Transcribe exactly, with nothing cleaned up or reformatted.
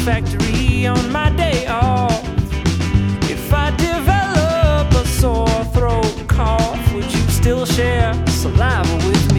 factory on my day off. If I develop a sore throat cough, would you still share saliva with me?